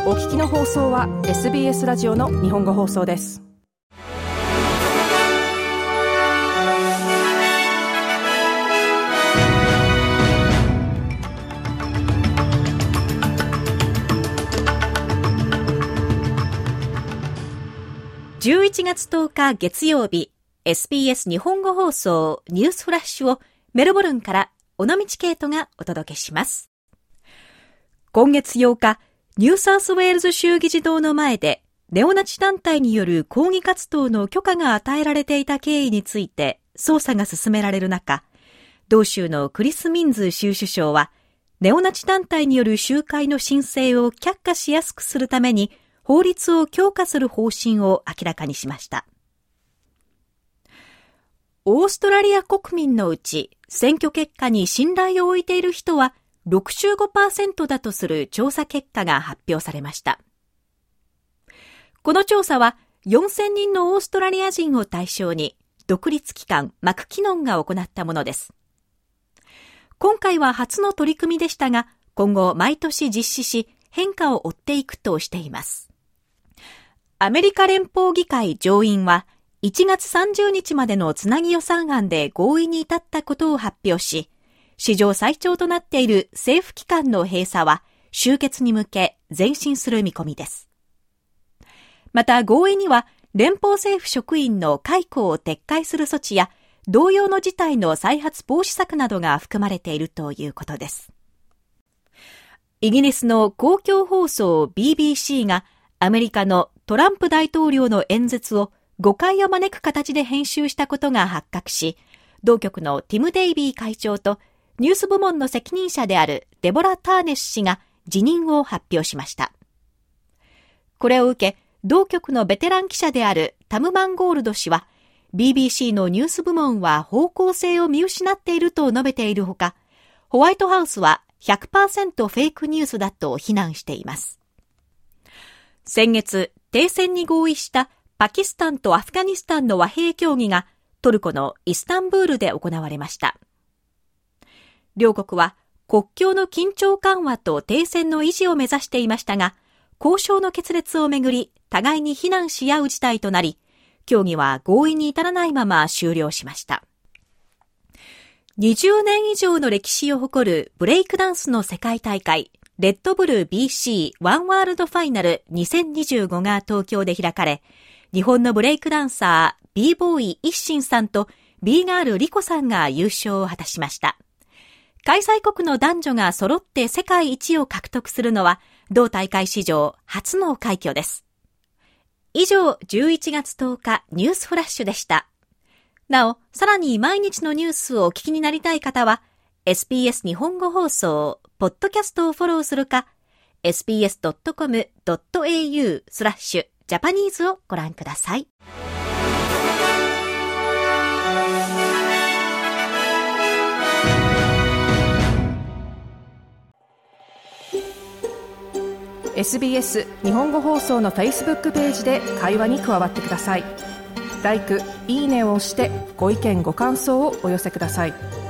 お聞きの放送は SBS ラジオの日本語放送です。 11月10日月曜日、SBS 日本語放送ニュースフラッシュをメルボルンから尾道ケイトがお届けします。今月8日、ニューサウスウェールズ州議事堂の前でネオナチ団体による抗議活動の許可が与えられていた経緯について捜査が進められる中、同州のクリス・ミンズ州首相はネオナチ団体による集会の申請を却下しやすくするために法律を強化する方針を明らかにしました。オーストラリア国民のうち選挙結果に信頼を置いている人は 65% だとする調査結果が発表されました。この調査は4000人のオーストラリア人を対象に独立機関マクキノンが行ったものです。今回は初の取り組みでしたが、今後毎年実施し変化を追っていくとしています。アメリカ連邦議会上院は1月30日までのつなぎ予算案で合意に至ったことを発表し、史上最長となっている政府機関の閉鎖は終結に向け前進する見込みです。また合意には連邦政府職員の解雇を撤回する措置や同様の事態の再発防止策などが含まれているということです。イギリスの公共放送 BBC がアメリカのトランプ大統領の演説を誤解を招く形で編集したことが発覚し、同局のティム・デイビー会長とニュース部門の責任者であるデボラ・ターネス氏が辞任を発表しました。これを受け、同局のベテラン記者であるタム・マンゴールド氏は、BBC のニュース部門は方向性を見失っていると述べているほか、ホワイトハウスは 100% フェイクニュースだと非難しています。先月、停戦に合意したパキスタンとアフガニスタンの和平協議がトルコのイスタンブールで行われました。両国は国境の緊張緩和と停戦の維持を目指していましたが、交渉の決裂をめぐり互いに非難し合う事態となり、協議は合意に至らないまま終了しました。20年以上の歴史を誇るブレイクダンスの世界大会、レッドブル BC ワンワールドファイナル2025が東京で開かれ、日本のブレイクダンサー b ボーイ一心さんと b ガールリコさんが優勝を果たしました。開催国の男女が揃って世界一を獲得するのは同大会史上初の快挙です。以上、11月10日ニュースフラッシュでした。なお、さらに毎日のニュースをお聞きになりたい方は SBS 日本語放送ポッドキャストをフォローするか sbs.com.au/Japanese をご覧ください。 SBS 日本語放送の Facebook ページで会話に加わってください。LIKE、いいねを押してご意見ご感想をお寄せください。